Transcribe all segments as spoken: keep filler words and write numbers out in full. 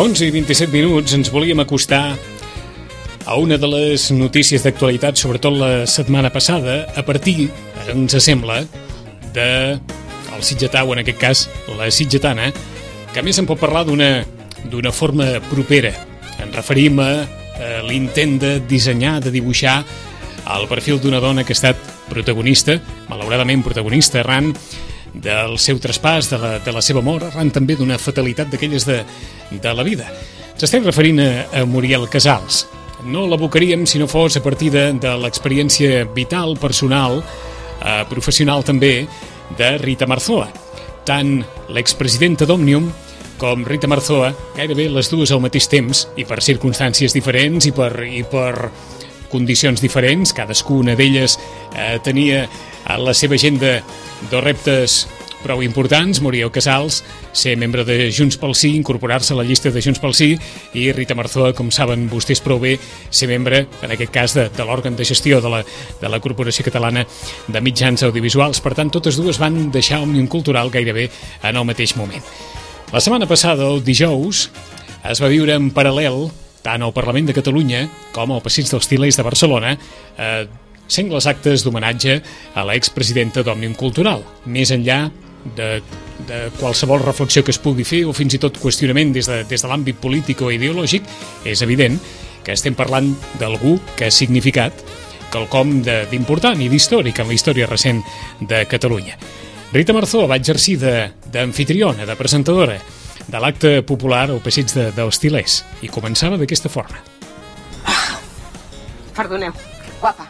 onze i vint-i-set minuts ens volíem acostar a una de les notícies d'actualitat, sobretot la setmana passada, a partir, ens sembla, de el sitgetà, o en aquest cas la sitgetana, que a més en pot parlar d'una d'una forma propera. Ens referim a, a l'intent de dissenyar, de dibuixar el perfil d'una dona que ha estat protagonista, malauradament protagonista, arran del seu traspàs, de la, de la seva mort, arran també d'una fatalitat d'aquelles de, de la vida. Ens estem referint a, a Muriel Casals. No l'abocaríem si no fos a partir de, de l'experiència vital, personal, eh, professional també, de Rita Marzoa. Tant l'expresidenta d'Òmnium com Rita Marzoa, gairebé les dues al mateix temps, i per circumstàncies diferents i per, i per condicions diferents, cadascuna d'elles eh, tenia a la seva agenda dos reptes prou importants. Muriel Casals, ser membre de Junts pel Sí, incorporar-se a la llista de Junts pel Sí, i Rita Marzoa, com saben vostès prou bé, ser membre, en aquest cas, de, de l'òrgan de gestió de la, de la Corporació Catalana de Mitjans Audiovisuals. Per tant, totes dues van deixar Òmnium Cultural gairebé en el mateix moment. La setmana passada, el dijous, es va viure en paral·lel, tant al Parlament de Catalunya com al Passeig dels Til·lers de Barcelona, eh, sengles actes d'homenatge a l'expresidenta d'Òmnium Cultural. Més enllà de, de qualsevol reflexió que es pugui fer o fins i tot qüestionament des de, des de l'àmbit polític o ideològic, és evident que estem parlant d'algú que ha significat quelcom d'important i d'històric en la història recent de Catalunya. Rita Marzoa va exercir d'anfitriona, de, de presentadora de l'acte popular al Passeig de, dels Til·lers, i començava d'aquesta forma. Ah, perdoneu, guapa.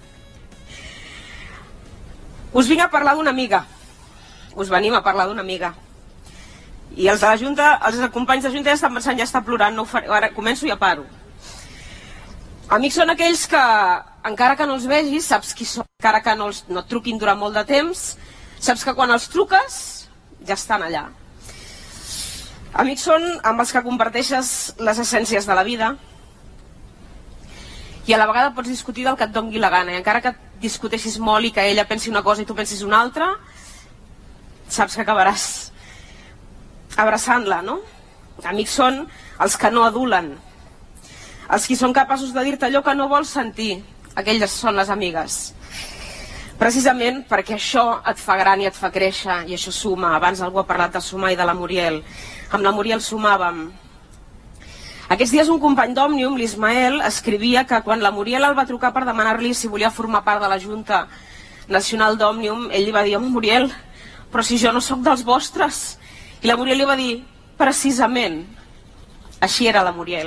Us vinc a parlar d'una amiga. Us venim a parlar d'una amiga. I els de la Junta, els companys de Junta ja estan pensant, ja està plorant, no ho faré, ara començo i ja paro. Amics són aquells que, encara que no els vegis, saps qui són, encara que no, els, no et truquin durant molt de temps, saps que quan els truques ja estan allà. Amics són amb els que comparteixes les essències de la vida i a la vegada pots discutir del que et dongui la gana, i encara que discuteixis molt i que ella pensi una cosa i tu pensis una altra, saps que acabaràs abraçant-la, no? Amics són els que no adulen, els que són capaços de dir-te allò que no vols sentir. Aquelles són les amigues. Precisament perquè això et fa gran i et fa créixer, i això suma. Abans algú ha parlat de sumar i de la Muriel. Amb la Muriel sumàvem. Aquests dies un company d'Òmnium, l'Ismael, escrivia que quan la Muriel el va trucar per demanar-li si volia formar part de la Junta Nacional d'Òmnium, ell li va dir: home, Muriel, però si jo no sóc dels vostres. I la Muriel li va dir: precisament, així era la Muriel.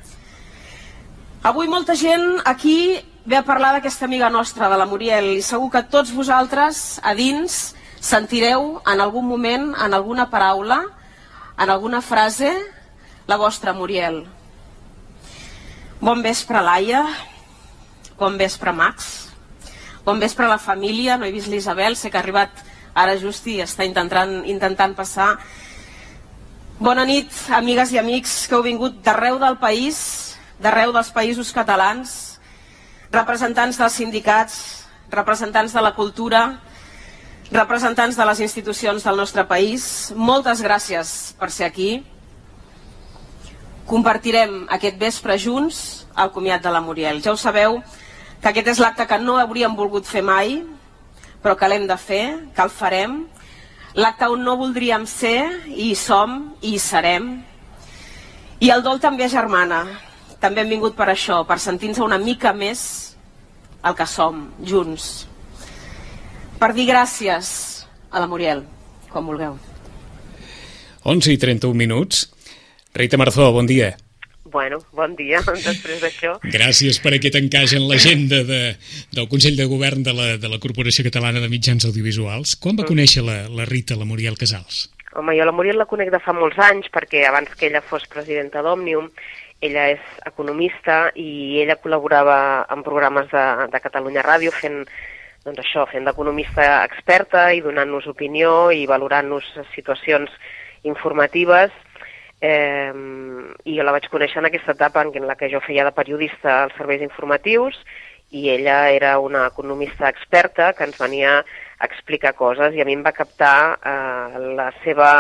Avui molta gent aquí ve a parlar d'aquesta amiga nostra, de la Muriel, i segur que tots vosaltres, a dins, sentireu en algun moment, en alguna paraula, en alguna frase, la vostra Muriel. Bon vespre, Laia. Bon vespre, Max. Bon vespre a la família. No he vist l'Isabel, sé que ha arribat ara just i està intentant, intentant passar. Bona nit, amigues i amics que heu vingut d'arreu del país, d'arreu dels països catalans, representants dels sindicats, representants de la cultura, representants de les institucions del nostre país. Moltes gràcies per ser aquí. Compartirem aquest vespre junts el comiat de la Muriel. Ja ho sabeu que aquest és l'acte que no hauríem volgut fer mai, però que l'hem de fer, que el farem. L'acte on no voldríem ser, i hi som, i hi serem. I el dol també germana. També hem vingut per això, per sentir-nos una mica més el que som, junts. Per dir gràcies a la Muriel, quan vulgueu. onze i trenta-un minuts. Rita Marzoa, bon dia. Bueno, bon dia, després d'això. Gràcies per aquest encaix en l'agenda de, del Consell de Govern de la, de la Corporació Catalana de Mitjans Audiovisuals. Quan va conèixer la, la Rita, la Muriel Casals? Home, jo la Muriel la conec de fa molts anys, perquè abans que ella fos presidenta d'Òmnium, ella és economista i ella col·laborava en programes de, de Catalunya Ràdio fent, doncs això, fent d'economista experta i donant-nos opinió i valorant-nos situacions informatives. Eh, i jo la vaig conèixer en aquesta etapa en la que jo feia de periodista als serveis informatius i ella era una economista experta que ens venia a explicar coses i a mi em va captar eh, la seva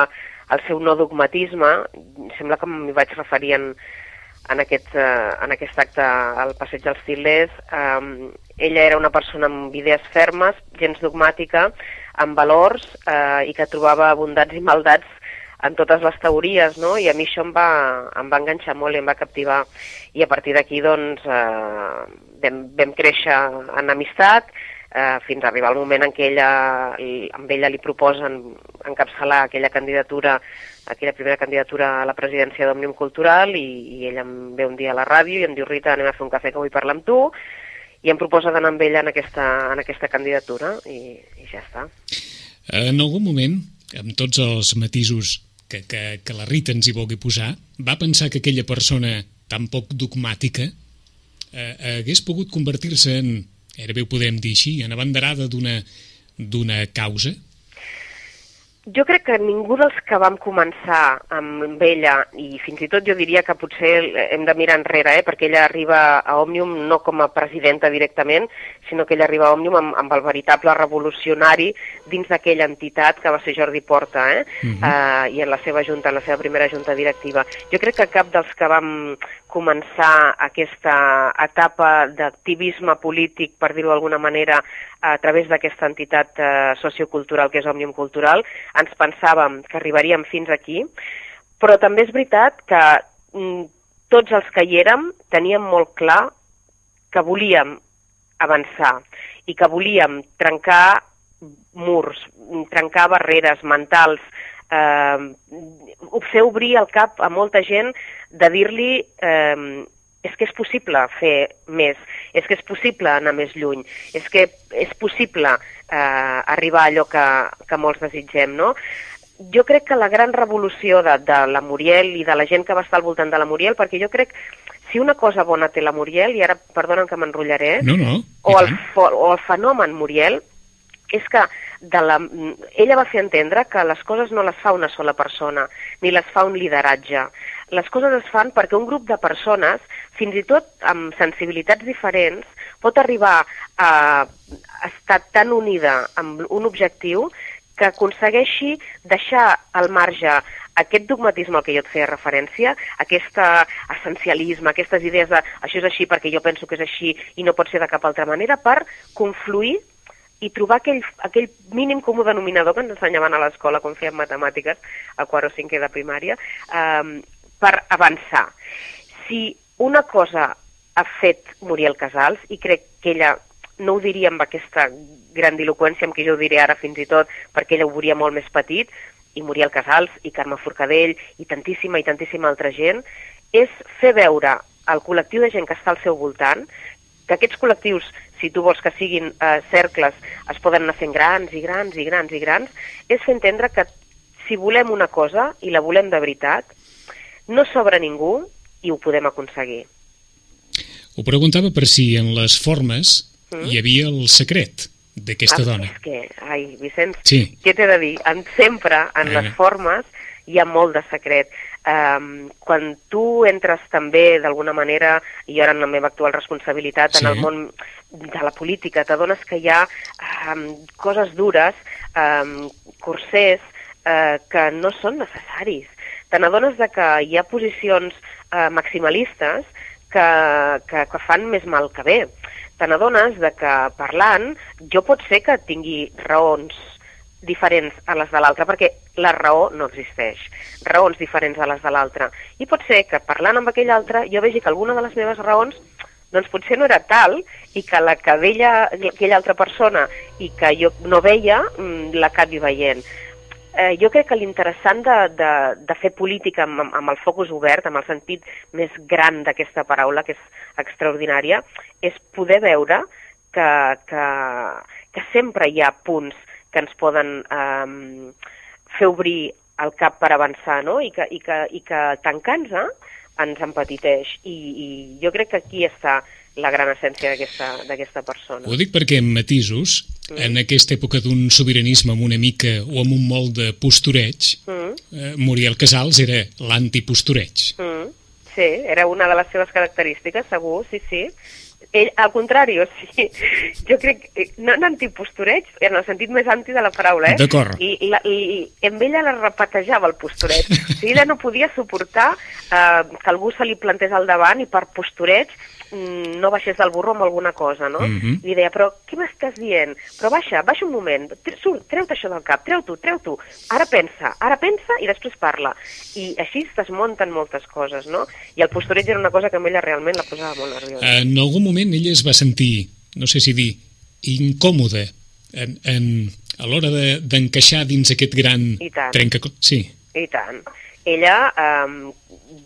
el seu no dogmatisme, sembla que m'hi vaig referir en, en, aquest, uh, en aquest acte al Passeig dels Til·lers. Um, ella era una persona amb idees fermes, gens dogmàtica, amb valors, uh, i que trobava bondats i maldats en totes les teories, no? I a mi això em va, em va enganxar molt i em va captivar. I a partir d'aquí, doncs, eh, vam, vam créixer en amistat, eh, fins a arribar al moment en què ella, amb ella li proposen encapçalar aquella candidatura, aquella primera candidatura a la presidència d'Òmnium Cultural, i, i ella em ve un dia a la ràdio i em diu: Rita, anem a fer un cafè que vull parlar amb tu, i em proposa d'anar amb ella en aquesta, en aquesta candidatura, i, i ja està. En algun moment, amb tots els matisos que, que, que la Rita ens hi vulgui posar, va pensar que aquella persona tan poc dogmàtica eh, hagués pogut convertir-se en, ara bé ho podem dir així, en abanderada d'una d'una causa? Jo crec que ningú dels que vam començar amb ella, i fins i tot jo diria que potser hem de mirar enrere, eh, perquè ella arriba a Òmnium no com a presidenta directament, sinó que ella arriba a Òmnium amb, amb el veritable revolucionari dins d'aquella entitat que va ser Jordi Porta, eh? Uh-huh. uh, i en la seva junta, en la seva primera junta directiva. Jo crec que cap dels que vam començar aquesta etapa d'activisme polític, per dir-ho d'alguna manera, a través d'aquesta entitat eh, sociocultural que és Òmnium Cultural, ens pensàvem que arribaríem fins aquí, però també és veritat que mm, tots els que hi érem teníem molt clar que volíem avançar i que volíem trencar murs, trencar barreres mentals, eh, fer obrir el cap a molta gent de dir-li eh, és que és possible fer més, és que és possible anar més lluny, és que és possible eh, arribar a allò que, que molts desitgem, no? Jo crec que la gran revolució de, de la Muriel i de la gent que va estar al voltant de la Muriel, perquè jo crec si una cosa bona té la Muriel, i ara perdonen que m'enrotllaré, no, no, o, el, o el fenomen Muriel, és que de la, ella va fer entendre que les coses no les fa una sola persona, ni les fa un lideratge. Les coses es fan perquè un grup de persones, fins i tot amb sensibilitats diferents, pot arribar a estar tan unida amb un objectiu que aconsegueixi deixar al marge aquest dogmatisme al que jo et feia referència, aquest essencialisme, aquestes idees de això és així perquè jo penso que és així i no pot ser de cap altra manera, per confluir i trobar aquell, aquell mínim comú denominador que ens ensenyaven a l'escola quan fèiem matemàtiques, a quart o cinquè de primària, eh, per avançar. Si una cosa ha fet Muriel Casals, i crec que ella no ho diria amb aquesta grandiloqüència amb què jo ho diré ara fins i tot, perquè ella ho veuria molt més petit, i Muriel Casals, i Carme Forcadell, i tantíssima i tantíssima altra gent, és fer veure al col·lectiu de gent que està al seu voltant, que aquests col·lectius, si tu vols que siguin eh, cercles, es poden anar fent grans i grans i grans i grans, és fer entendre que si volem una cosa, i la volem de veritat, no sobra ningú i ho podem aconseguir. Ho preguntava per si en les formes mm? hi havia el secret d'aquesta ah, dona. És que, ai, Vicenç, sí. Què t'he de dir? En, sempre, en eh. les formes, hi ha molt de secret. Um, quan tu entres també, d'alguna manera, i ara en la meva actual responsabilitat, sí. en el món de la política, t'adones que hi ha um, coses dures, um, cursers, uh, que no són necessaris. Te n'adones de que hi ha posicions uh, maximalistes que, que, que fan més mal que bé. Te n'adones de que parlant jo pot ser que tingui raons diferents a les de l'altre, perquè la raó no existeix. Raons diferents a les de l'altre. I pot ser que parlant amb aquell altre jo vegi que alguna de les meves raons doncs potser no era tal, i que la que veia aquella altra persona i que jo no veia, l'acabi veient. Eh, jo crec que l'interessant de, de, de fer política amb, amb el focus obert, amb el sentit més gran d'aquesta paraula, que és extraordinària, és poder veure que, que, que sempre hi ha punts que ens poden eh, fer obrir el cap per avançar, no? I que, i que, i que tancant-se ens empetiteix. I, I jo crec que aquí està la gran essència d'aquesta persona. Ho dic perquè en matisos, mm. en aquesta època d'un sobiranisme amb una mica o amb un molt de postureig, mm. eh, Muriel Casals era l'antipostureig. Mm. Sí, era una de les seves característiques, segur, sí, sí. ell, al contrari, o sigui, jo crec, no en antipostureig, en el sentit més anti de la paraula, eh? D'acord. I, la, i amb ella la repetejava el postureig. O sigui, ella no podia suportar eh, que algú se li plantés al davant i per postureig no baixés del burro amb alguna cosa, no? Mm-hmm. I deia, però què m'estàs dient? Però baixa, baixa un moment, surt, treu-te això del cap, treu-t'ho, treu-t'ho, ara pensa, ara pensa i després parla. I així es desmunten moltes coses, no? I el postureig era una cosa que a ella realment la posava molt nerviosa. En algun moment ella es va sentir, no sé si dir, incòmoda en, en, a l'hora de, d'encaixar dins aquest gran trencaclosques. Sí. I tant. Ella... Eh,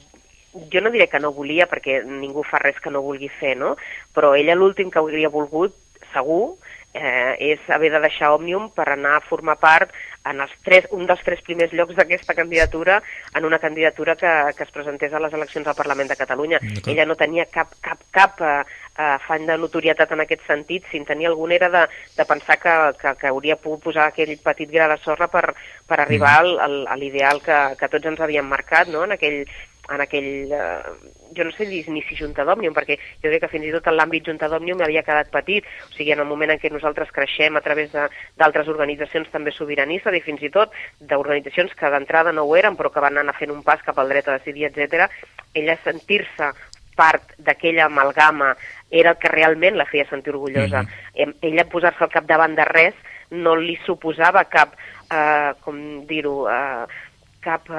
jo no diré que no volia, perquè ningú fa res que no vulgui fer, no? Però ella l'últim que hauria volgut, segur, eh, és haver de deixar Òmnium per anar a formar part en els tres, un dels tres primers llocs d'aquesta candidatura, en una candidatura que, que es presentés a les eleccions al Parlament de Catalunya. Ella no tenia cap, cap, cap eh, afany de notorietat en aquest sentit, si en tenia algun era de, de pensar que, que, que hauria pogut posar aquell petit gra de sorra per, per arribar mm. al, al, a l'ideal que, que tots ens havíem marcat, no? En aquell... en aquell, eh, jo no sé ni si Junta d'Òmnium, perquè jo crec que fins i tot en l'àmbit Junta d'Òmnium havia quedat petit, o sigui, en el moment en què nosaltres creixem a través d'altres organitzacions també sobiranistes i fins i tot d'organitzacions que d'entrada no ho eren, però que van anar fent un pas cap al dret a decidir, etcètera, ella sentir-se part d'aquella amalgama era el que realment la feia sentir orgullosa. Mm-hmm. Ella posar-se al capdavant de res no li suposava cap, eh, com dir-ho, eh, cap...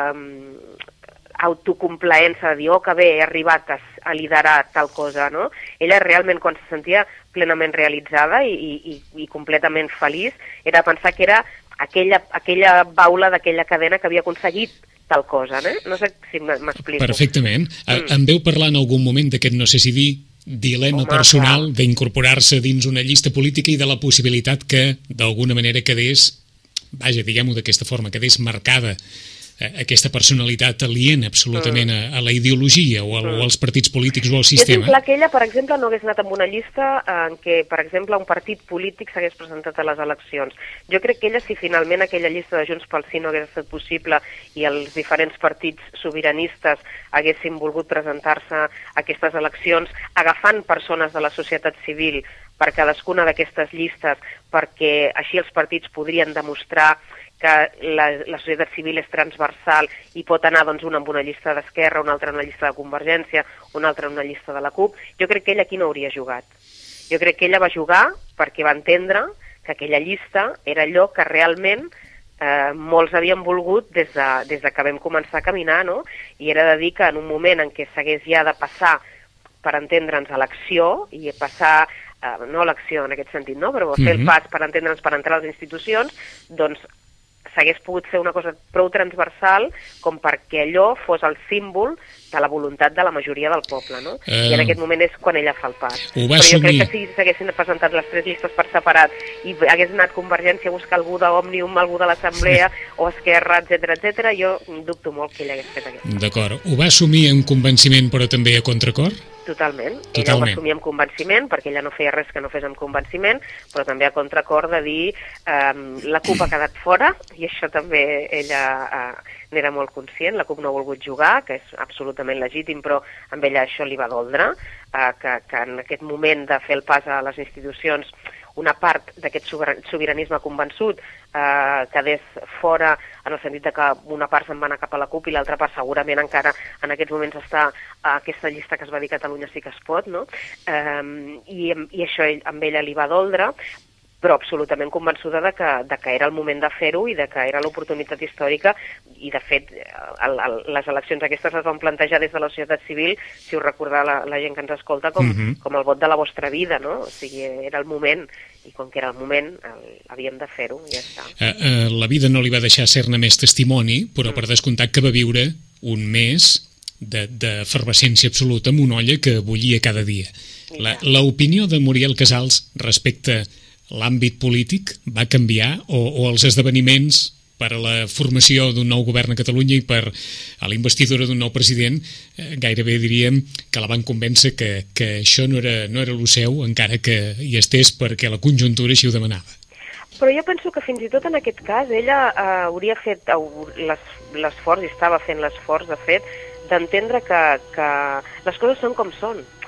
Eh, autocomplaença de dir, oh, que bé, he arribat a, a liderar tal cosa, no? Ella realment, quan se sentia plenament realitzada i, i, i completament feliç, era pensar que era aquella, aquella baula d'aquella cadena que havia aconseguit tal cosa, no? No sé si m'explico. Perfectament. Mm. Em veu parlar en algun moment d'aquest, no sé si dir, dilema Home, personal clar. D'incorporar-se dins una llista política i de la possibilitat que, d'alguna manera, quedés, vaja, diguem-ho d'aquesta forma, quedés marcada aquesta personalitat aliena absolutament mm. a, a la ideologia o, a, mm. o als partits polítics o al sistema. Jo tinc clar que ella, per exemple, no hagués anat amb una llista en què, per exemple, un partit polític s'hagués presentat a les eleccions. Jo crec que ella, si finalment aquella llista de Junts pel Sí no hagués estat possible i els diferents partits sobiranistes haguessin volgut presentar-se a aquestes eleccions agafant persones de la societat civil per cadascuna d'aquestes llistes, perquè així els partits podrien demostrar que la, la societat civil és transversal i pot anar doncs, una amb una llista d'Esquerra, una altra en una llista de Convergència, una altra en una llista de la CUP. Jo crec que ella aquí no hauria jugat. Jo crec que ella va jugar perquè va entendre que aquella llista era allò que realment eh, molts havien volgut des de, des de que vam començar a caminar, no? I era de dir que en un moment en què s'hagués ja de passar, per entendre'ns, a l'acció i passar eh, no a l'acció en aquest sentit, no? Però fer mm-hmm. el pas per entendre'ns per entrar a les institucions, doncs s'hagués pogut fer una cosa prou transversal com perquè allò fos el símbol de la voluntat de la majoria del poble, no? Uh, I en aquest moment és quan ella fa el pas. Però jo crec que si s'haguessin presentat les tres llistes per separat i hagués anat Convergència a buscar algú d'Òmnium, algú de l'Assemblea o Esquerra, etcètera, etcètera, jo dubto molt que ella hagués fet aquest. D'acord. Ho va assumir amb convenciment però també a contracor? Totalment. Totalment. Ella ho va assumir amb convenciment, perquè ella no feia res que no fes amb convenciment, però també a contracor de dir eh, la CUP ha quedat fora, i això també ella eh, n'era molt conscient, la CUP no ha volgut jugar, que és absolutament legítim, però amb ella això li va doldre, eh, que, que en aquest moment de fer el pas a les institucions una part d'aquest sobiranisme convençut eh, quedés fora en el sentit de que una part se'n va anar cap a la CUP i l'altra part segurament encara en aquests moments està a aquesta llista que es va dir Catalunya sí que es pot, no? Eh, i, i això amb ella li va doldre, però absolutament convençuda de que, de que era el moment de fer-ho i de que era l'oportunitat històrica, i de fet el, el, les eleccions aquestes es van plantejar des de la societat civil, si us recordar la, la gent que ens escolta, com, mm-hmm. com el vot de la vostra vida, no? O sigui, era el moment, i com que era el moment el, havíem de fer-ho, i ja està. Uh, uh, la vida no li va deixar ser-ne més testimoni, però mm. per descomptat que va viure un mes d'efervescència absoluta amb una olla que bullia cada dia. L'opinió de Muriel Casals respecte l'àmbit polític va canviar o, o els esdeveniments per a la formació d'un nou govern a Catalunya i per a la investidura d'un nou president eh, gairebé diríem que la van convèncer que, que això no era, no era lo seu, encara que hi estés perquè la conjuntura així ho demanava. Però jo penso que fins i tot en aquest cas ella eh, hauria fet l'esforç, i estava fent l'esforç, de fet, d'entendre que, que les coses són com són.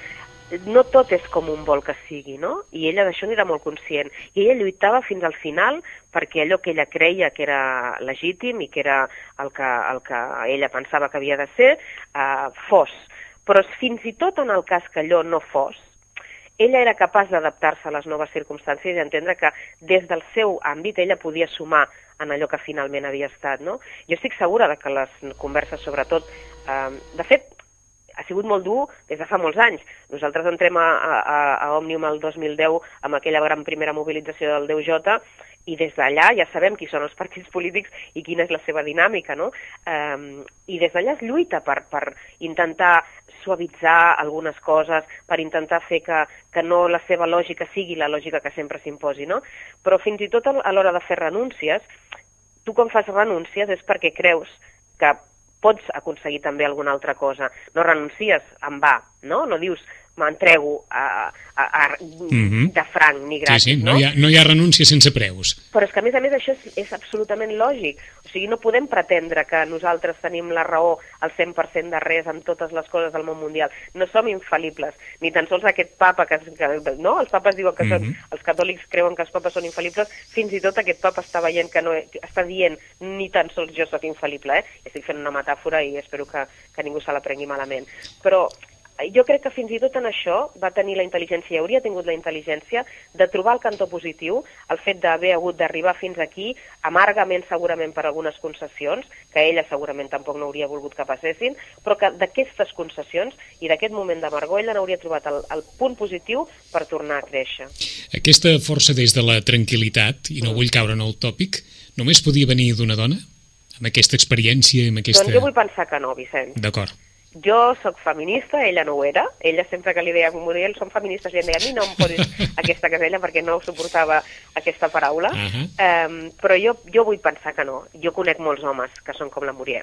no tot és com un vol que sigui, no? I ella d'això n'era molt conscient. I ella lluitava fins al final perquè allò que ella creia que era legítim i que era el que, el que ella pensava que havia de ser, eh, fos. Però fins i tot en el cas que allò no fos, ella era capaç d'adaptar-se a les noves circumstàncies i entendre que des del seu àmbit ella podia sumar en allò que finalment havia estat, no? Jo estic segura de que les converses, sobretot, eh, de fet, ha sigut molt dur des de fa molts anys. Nosaltres entrem a, a, a Òmnium el dos mil deu amb aquella gran primera mobilització del deu J i des d'allà ja sabem qui són els partits polítics i quina és la seva dinàmica, no? Um, I des d'allà es lluita per, per intentar suavitzar algunes coses, per intentar fer que, que no la seva lògica sigui la lògica que sempre s'imposi, no? Però fins i tot a l'hora de fer renúncies, tu quan fas renúncies és perquè creus que pots aconseguir també alguna altra cosa. No renuncies en va, no? No dius m'entrego a, a, a, mm-hmm. de franc ni gratis, sí, sí, no? no? Hi ha, no hi ha renúncia sense preus. Però és que a més a més això és, és absolutament lògic. O sigui, no podem pretendre que nosaltres tenim la raó al cent per cent de res en totes les coses del món mundial. No som infal·libles, ni tan sols aquest papa que, que no? Els papes diuen que mm-hmm. són, els catòlics creuen que els papes són infal·libles, fins i tot aquest papa està veient que no, està dient ni tan sols jo soc infal·lible, eh? Estic fent una metàfora i espero que, que ningú se la prengui malament. Però jo crec que fins i tot en això va tenir la intel·ligència, i hauria tingut la intel·ligència de trobar el cantó positiu, el fet d'haver hagut d'arribar fins aquí, amargament segurament per algunes concessions, que ella segurament tampoc no hauria volgut que passessin, però que d'aquestes concessions i d'aquest moment d'amargor ella n'hauria trobat el, el punt positiu per tornar a créixer. Aquesta força des de la tranquil·litat, i no mm. vull caure en el tòpic, només podia venir d'una dona? Amb aquesta experiència? Amb aquesta... Doncs jo vull pensar que no, Vicenç. D'acord. Jo sóc feminista, ella no ho era. Ella sempre que li deia a Muriel som feministes i em deia a mi no em posis aquesta casella perquè no suportava aquesta paraula. Uh -huh. um, però jo, jo vull pensar que no. Jo conec molts homes que són com la Muriel.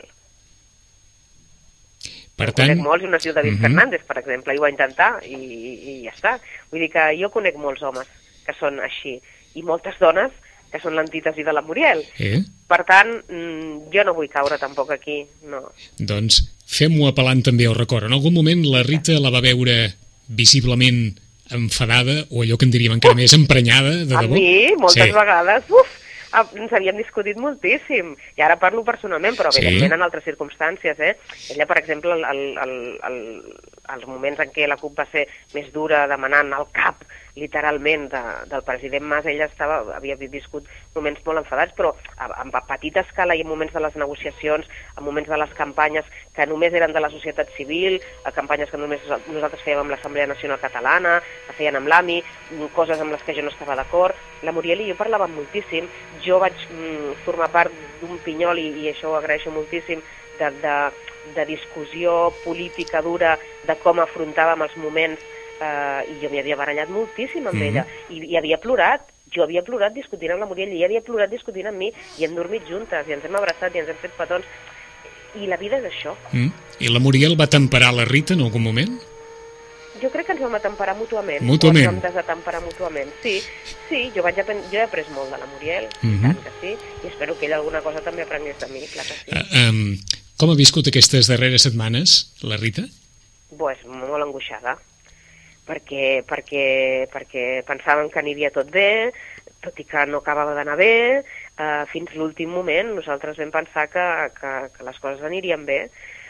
Per jo tant... conec molts, i un es diu David uh -huh. Fernández, per exemple, i ho va intentar i, i ja està. Vull dir que jo conec molts homes que són així i moltes dones que són l'antítesi de la Muriel. Eh? Per tant, jo no vull caure tampoc aquí, no. Doncs fem-ho apel·lant també al record. En algun moment la Rita la va veure visiblement enfadada, o allò que en diríem encara més emprenyada, de debò? A mi, moltes sí. vegades, uf, ens havíem discutit moltíssim, i ara parlo personalment, però evidentment sí. en altres circumstàncies, eh? Ella, per exemple, el, el, el, els moments en què la CUP va ser més dura demanant el cap, literalment, de, del president Mas, ella estava, havia viscut moments molt enfadats, però a, a petita escala i en moments de les negociacions, en moments de les campanyes que només eren de la societat civil, a campanyes que només nosaltres fèiem amb l'Assemblea Nacional Catalana, que feien amb l'A M I, coses amb les que jo no estava d'acord. La Muriel i jo parlàvem moltíssim. Jo vaig mm, formar part d'un pinyol, i, i això ho agraeixo moltíssim, de, de, de discussió política dura, de com afrontàvem els moments. Uh, i jo m'hi havia barallat moltíssim amb mm-hmm. ella I, i havia plorat, jo havia plorat discutint amb la Muriel i ella havia plorat discutint amb mi i hem dormit juntes i ens hem abraçat i ens hem fet petons i la vida és això. mm. I la Muriel va temperar la Rita en algun moment? Jo crec que ens vam temperar mútuament mútuament. Ens vam desatemperar mútuament, sí, sí jo, vaig aprendre, jo he après molt de la Muriel mm-hmm. tant que sí, i espero que ella alguna cosa també aprengués de mi, clar que sí. uh, um, Com ha viscut aquestes darreres setmanes la Rita? Pues molt angoixada, perquè, perquè, perquè pensàvem que aniria tot bé, tot i que no acabava d'anar bé, eh, fins l'últim moment nosaltres vam pensar que, que, que les coses anirien bé,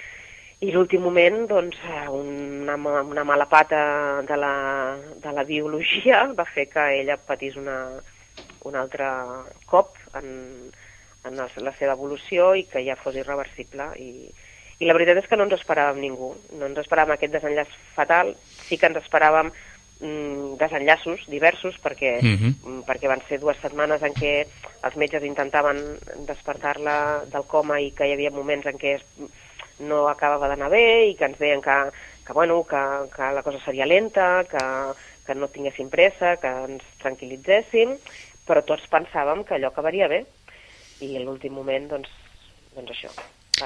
i l'últim moment, doncs, una, una mala pata de la, de la biologia va fer que ella patís una, un altre cop en, en la seva evolució i que ja fos irreversible, i I la veritat és que no ens esperàvem ningú, no ens esperàvem aquest desenllaç fatal, sí que ens esperàvem mm, desenllaços diversos, perquè, mm-hmm. perquè van ser dues setmanes en què els metges intentaven despertar-la del coma i que hi havia moments en què no acabava d'anar bé i que ens deien que, que, bueno, que, que la cosa seria lenta, que, que no tinguéssim pressa, que ens tranquil·litzéssim, però tots pensàvem que allò acabaria bé, i a l'últim moment, doncs, doncs això.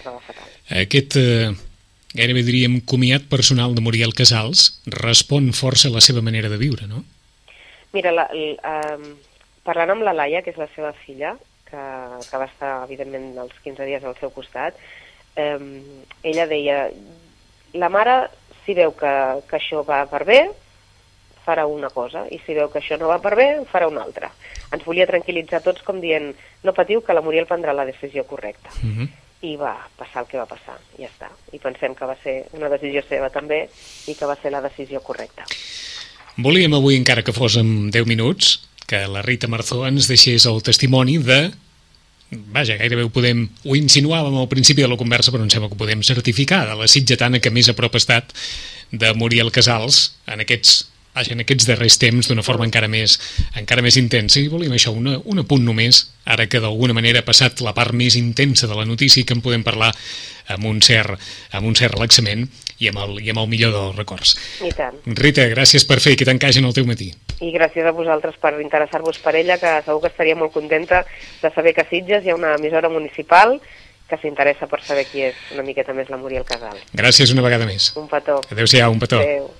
Aquest, eh, gairebé diríem, comiat personal de Muriel Casals respon força a la seva manera de viure, no? Mira, la, la, um, parlant amb la Laia, que és la seva filla, que, que va estar, evidentment, els quinze dies al seu costat, um, ella deia, la mare, Si veu que, que això va per bé, farà una cosa, i si veu que això no va per bé, farà una altra. Ens volia tranquil·litzar tots com dient, no patiu que la Muriel prendrà la decisió correcta. Uh-huh. I va passar el que va passar, ja està. I pensem que va ser una decisió seva també i que va ser la decisió correcta. Volíem avui, encara que fos en deu minuts, que la Rita Marzó ens deixés el testimoni de... Vaja, gairebé ho podem... Ho insinuàvem al principi de la conversa, però em sembla que ho podem certificar, de la sitgetana que més a prop ha estat de Muriel Casals en aquests, vaja, en aquests darrers temps d'una forma encara més, encara més intensa. I volíem això, una, un apunt només, ara que d'alguna manera ha passat la part més intensa de la notícia, que en podem parlar amb un cert, amb un cert relaxament i amb, el, i amb el millor dels records. I tant. Rita, gràcies per fer que t'encagin el teu matí. I gràcies a vosaltres per interessar-vos per ella, que segur que estaria molt contenta de saber que a Sitges hi ha una emissora municipal que s'interessa per saber qui és una miqueta més la Muriel Casals. Gràcies una vegada més. Un petó. Adéu-siau, un petó. Adéu.